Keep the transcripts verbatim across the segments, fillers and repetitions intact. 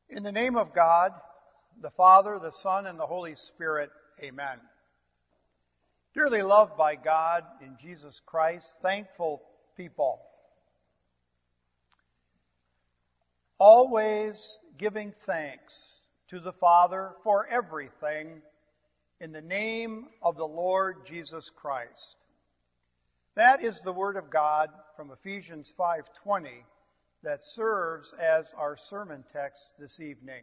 In the name of God, the Father, the Son, and the Holy Spirit, amen. Dearly loved by God in Jesus Christ, thankful people, always giving thanks to the Father for everything in the name of the Lord Jesus Christ. That is the Word of God from Ephesians five twenty that serves as our sermon text this evening.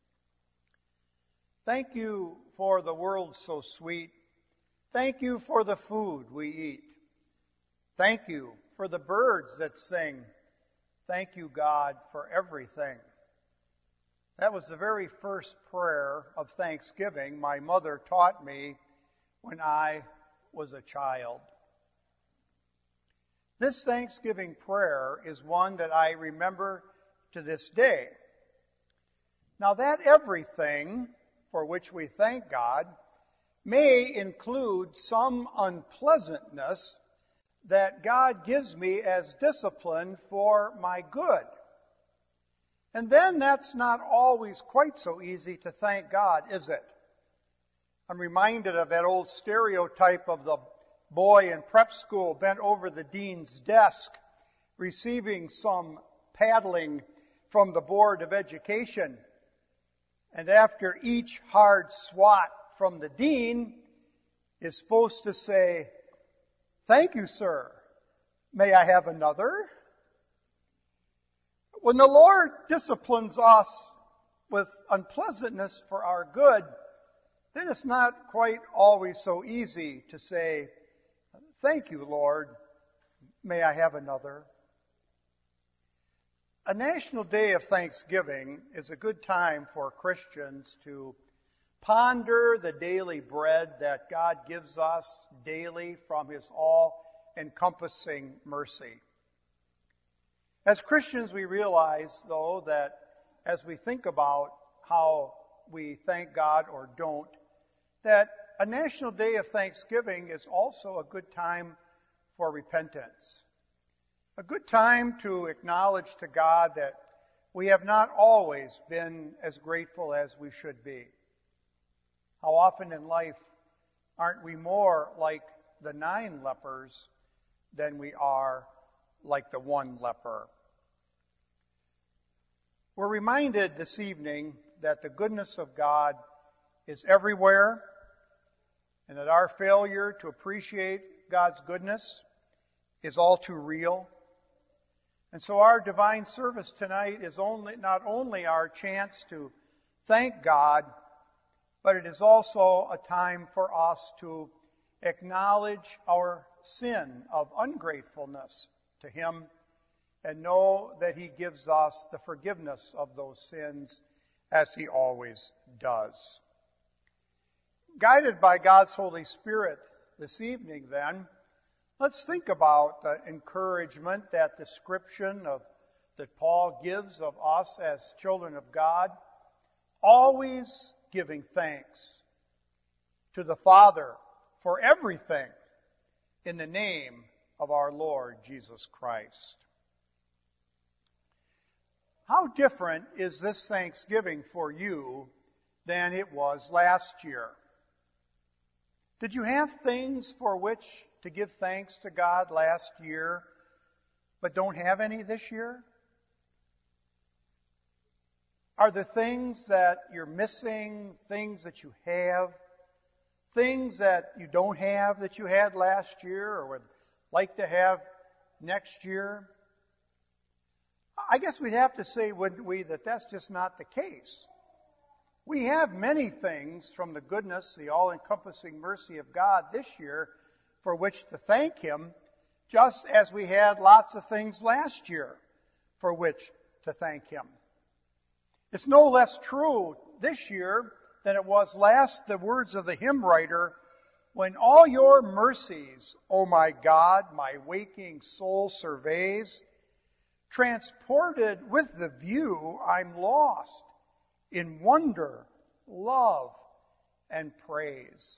Thank you for the world so sweet. Thank you for the food we eat. Thank you for the birds that sing. Thank you, God, for everything. That was the very first prayer of thanksgiving my mother taught me when I was a child. This Thanksgiving prayer is one that I remember to this day. Now, that everything for which we thank God may include some unpleasantness that God gives me as discipline for my good. And then that's not always quite so easy to thank God, is it? I'm reminded of that old stereotype of the boy in prep school bent over the dean's desk, receiving some paddling from the Board of Education. And after each hard swat from the dean, is supposed to say, "Thank you, sir. May I have another?" When the Lord disciplines us with unpleasantness for our good, then it's not quite always so easy to say, "Thank you, Lord. May I have another?" A National Day of Thanksgiving is a good time for Christians to ponder the daily bread that God gives us daily from His all-encompassing mercy. As Christians, we realize, though, that as we think about how we thank God or don't, that a National Day of Thanksgiving is also a good time for repentance. A good time to acknowledge to God that we have not always been as grateful as we should be. How often in life aren't we more like the nine lepers than we are like the one leper? We're reminded this evening that the goodness of God is everywhere, and that our failure to appreciate God's goodness is all too real. And so our divine service tonight is only not only our chance to thank God, but it is also a time for us to acknowledge our sin of ungratefulness to Him and know that He gives us the forgiveness of those sins as He always does. Guided by God's Holy Spirit this evening, then, let's think about the encouragement, that description of that Paul gives of us as children of God, always giving thanks to the Father for everything in the name of our Lord Jesus Christ. How different is this Thanksgiving for you than it was last year? Did you have things for which to give thanks to God last year, but don't have any this year? Are there things that you're missing, things that you have, things that you don't have that you had last year or would like to have next year? I guess we'd have to say, wouldn't we, that that's just not the case. We have many things from the goodness, the all-encompassing mercy of God this year for which to thank Him, just as we had lots of things last year for which to thank Him. It's no less true this year than it was last, the words of the hymn writer, "When all your mercies, O my God, my waking soul surveys, transported with the view, I'm lost in wonder, love, and praise."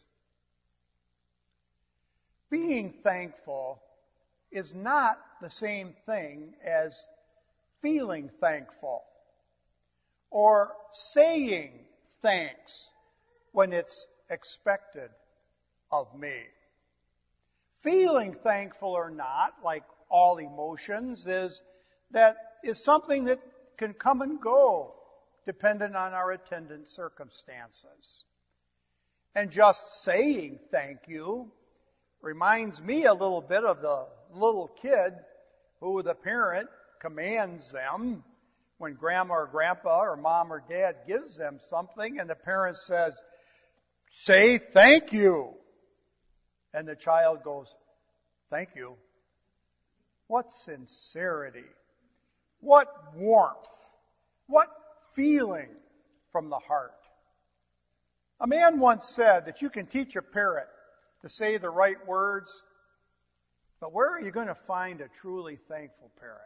Being thankful is not the same thing as feeling thankful or saying thanks when it's expected of me. Feeling thankful or not, like all emotions, is that is something that can come and go dependent on our attendant circumstances. And just saying thank you reminds me a little bit of the little kid who the parent commands them when grandma or grandpa or mom or dad gives them something and the parent says, say thank you. And the child goes, thank you. What sincerity. What warmth. What feeling from the heart. A man once said that you can teach a parrot to say the right words, but where are you going to find a truly thankful parrot?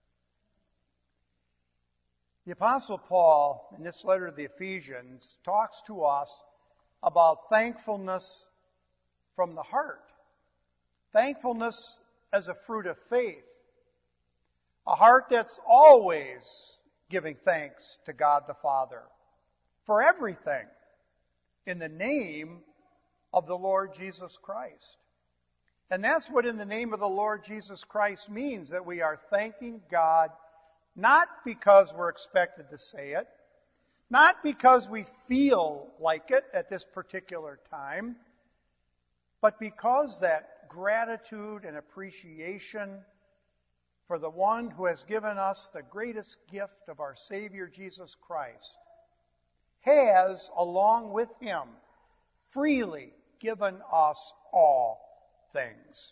The Apostle Paul, in this letter to the Ephesians, talks to us about thankfulness from the heart. Thankfulness as a fruit of faith. A heart that's always giving thanks to God the Father for everything in the name of the Lord Jesus Christ. And that's what in the name of the Lord Jesus Christ means, that we are thanking God not because we're expected to say it, not because we feel like it at this particular time, but because that gratitude and appreciation for the one who has given us the greatest gift of our Savior Jesus Christ has, along with Him, freely given us all things.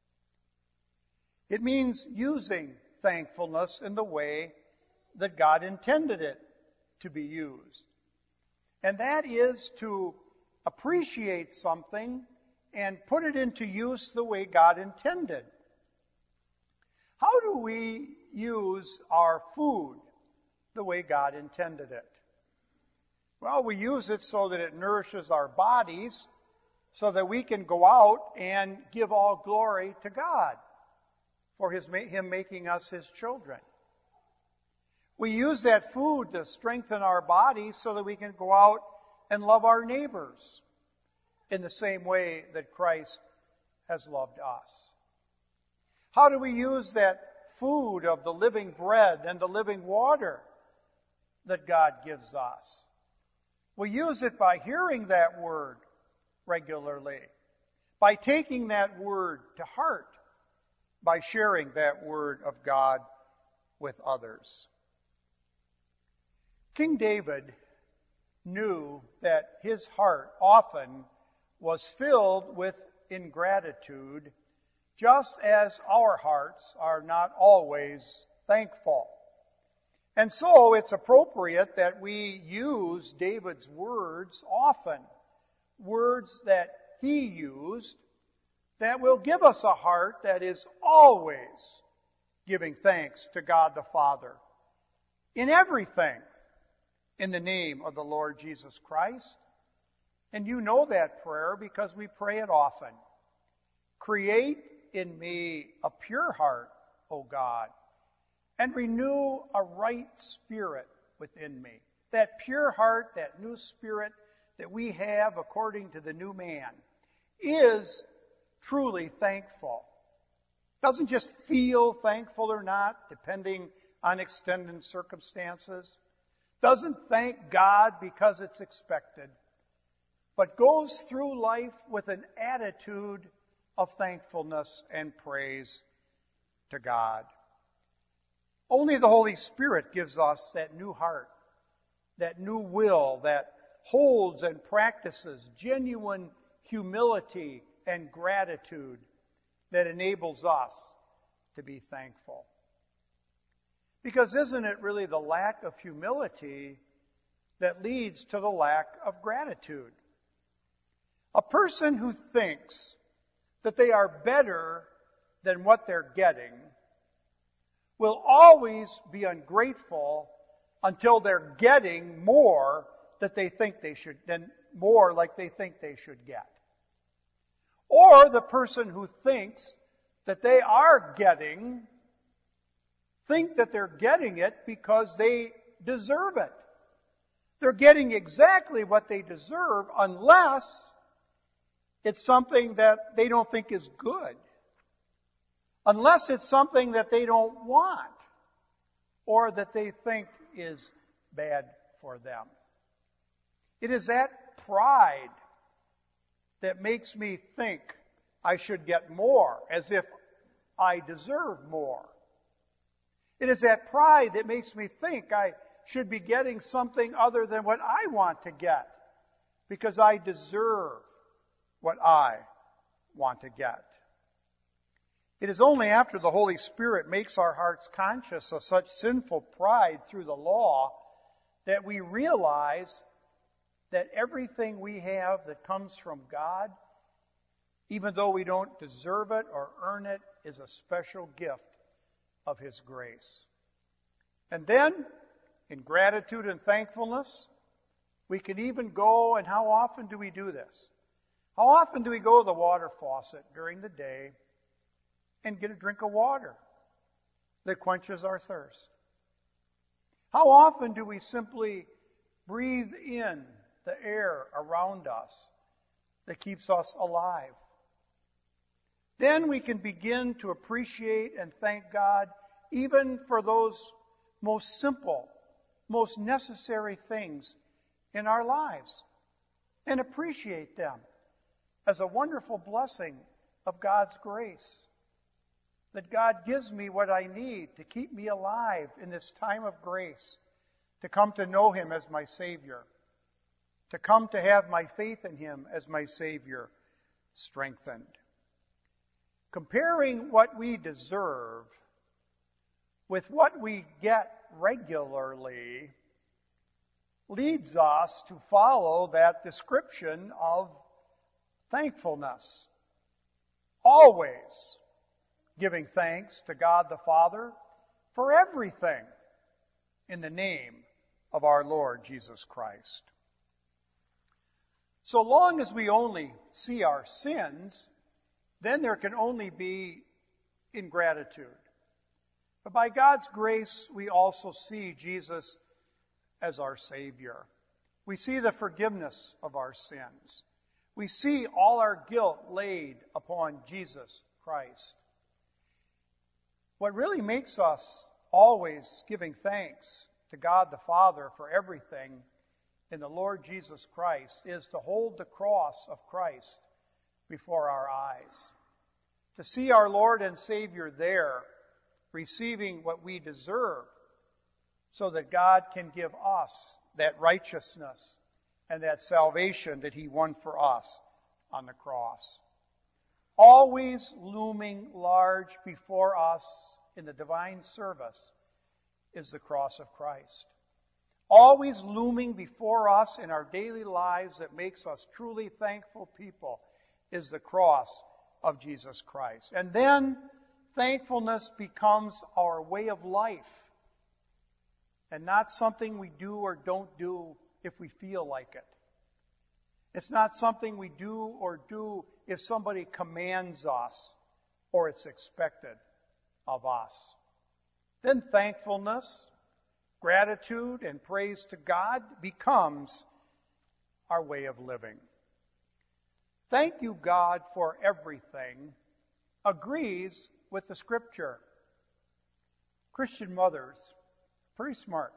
It means using thankfulness in the way that God intended it to be used. And that is to appreciate something and put it into use the way God intended. How do we use our food the way God intended it? Well, we use it so that it nourishes our bodies, so that we can go out and give all glory to God for his, Him making us His children. We use that food to strengthen our bodies so that we can go out and love our neighbors in the same way that Christ has loved us. How do we use that food of the living bread and the living water that God gives us? We use it by hearing that word regularly, by taking that word to heart, by sharing that word of God with others. King David knew that his heart often was filled with ingratitude, just as our hearts are not always thankful. And so it's appropriate that we use David's words often, words that he used that will give us a heart that is always giving thanks to God the Father in everything in the name of the Lord Jesus Christ. And you know that prayer because we pray it often. Create in me a pure heart, O God, and renew a right spirit within me. That pure heart, that new spirit that we have according to the new man, is truly thankful. Doesn't just feel thankful or not, depending on extended circumstances. Doesn't thank God because it's expected, but goes through life with an attitude of thankfulness and praise to God. Only the Holy Spirit gives us that new heart, that new will that holds and practices genuine humility and gratitude that enables us to be thankful. Because isn't it really the lack of humility that leads to the lack of gratitude? A person who thinks that they are better than what they're getting will always be ungrateful until they're getting more that they think they should, than more like they think they should get. Or the person who thinks that they are getting, think that they're getting it because they deserve it. they're getting exactly what they deserve unless it's something that they don't think is good. Unless it's something that they don't want or that they think is bad for them. It is that pride that makes me think I should get more, as if I deserve more. It is that pride that makes me think I should be getting something other than what I want to get, because I deserve what I want to get. It is only after the Holy Spirit makes our hearts conscious of such sinful pride through the law that we realize that everything we have that comes from God, even though we don't deserve it or earn it, is a special gift of His grace. And then, in gratitude and thankfulness, we can even go, and how often do we do this? How often do we go to the water faucet during the day and get a drink of water that quenches our thirst? How often do we simply breathe in the air around us that keeps us alive? Then we can begin to appreciate and thank God even for those most simple, most necessary things in our lives, and appreciate them as a wonderful blessing of God's grace. That God gives me what I need to keep me alive in this time of grace, to come to know Him as my Savior, to come to have my faith in Him as my Savior strengthened. Comparing what we deserve with what we get regularly leads us to follow that description of thankfulness. Always giving thanks to God the Father for everything in the name of our Lord Jesus Christ. So long as we only see our sins, then there can only be ingratitude. But by God's grace, we also see Jesus as our Savior. We see the forgiveness of our sins. We see all our guilt laid upon Jesus Christ. What really makes us always giving thanks to God the Father for everything in the Lord Jesus Christ is to hold the cross of Christ before our eyes. To see our Lord and Savior there, receiving what we deserve, so that God can give us that righteousness and that salvation that He won for us on the cross. Always looming large before us in the divine service is the cross of Christ. Always looming before us in our daily lives that makes us truly thankful people is the cross of Jesus Christ. And then thankfulness becomes our way of life, and not something we do or don't do if we feel like it. It's not something we do or do if somebody commands us or it's expected of us. Then thankfulness, gratitude, and praise to God becomes our way of living. Thank you, God, for everything agrees with the Scripture. Christian mothers, pretty smart.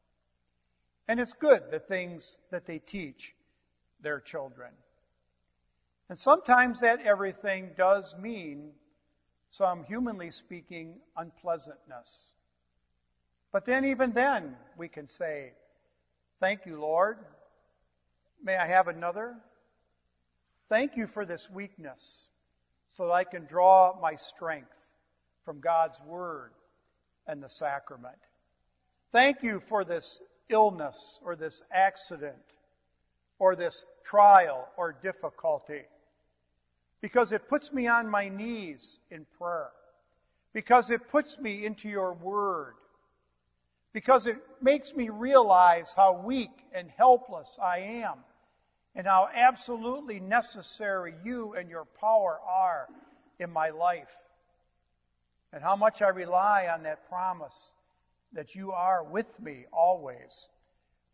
And it's good, the things that they teach their children. And sometimes that everything does mean some, humanly speaking, unpleasantness. But then even then, we can say, thank you, Lord. May I have another? Thank you for this weakness, so that I can draw my strength from God's Word and the sacrament. Thank you for this illness or this accident or this trial or difficulty, because it puts me on my knees in prayer, because it puts me into your Word, because it makes me realize how weak and helpless I am, and how absolutely necessary you and your power are in my life, and how much I rely on that promise that you are with me always,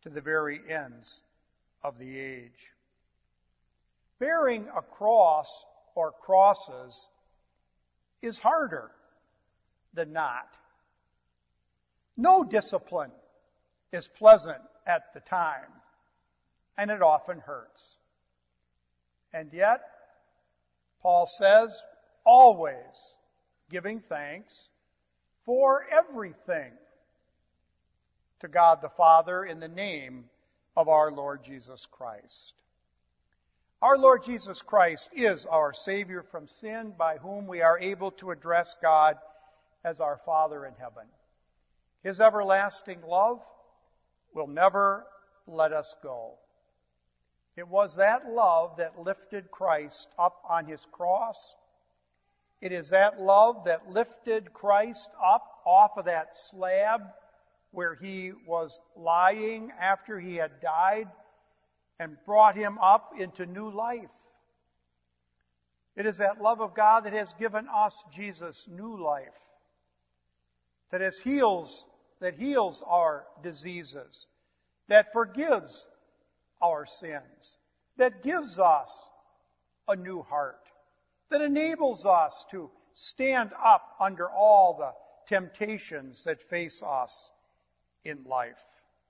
to the very ends of the age. Bearing a cross or crosses is harder than not. No discipline is pleasant at the time, and it often hurts. And yet, Paul says, always giving thanks for everything to God the Father in the name of our Lord Jesus Christ. Our Lord Jesus Christ is our Savior from sin, by whom we are able to address God as our Father in heaven. His everlasting love will never let us go. It was that love that lifted Christ up on his cross. It is that love that lifted Christ up off of that slab where he was lying after he had died and brought him up into new life. It is that love of God that has given us Jesus new life, that has heals, that heals our diseases, that forgives our sins, that gives us a new heart, that enables us to stand up under all the temptations that face us in life.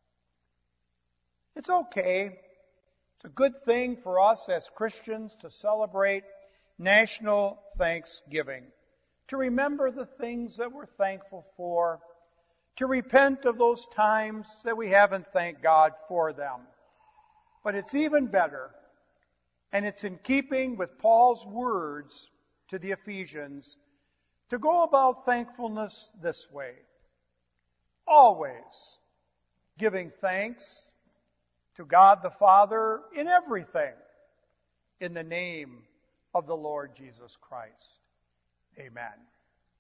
It's okay. It's a good thing for us as Christians to celebrate National Thanksgiving, to remember the things that we're thankful for, to repent of those times that we haven't thanked God for them. But it's even better, and it's in keeping with Paul's words to the Ephesians, to go about thankfulness this way: always giving thanks to God the Father in everything, in the name of the Lord Jesus Christ. Amen.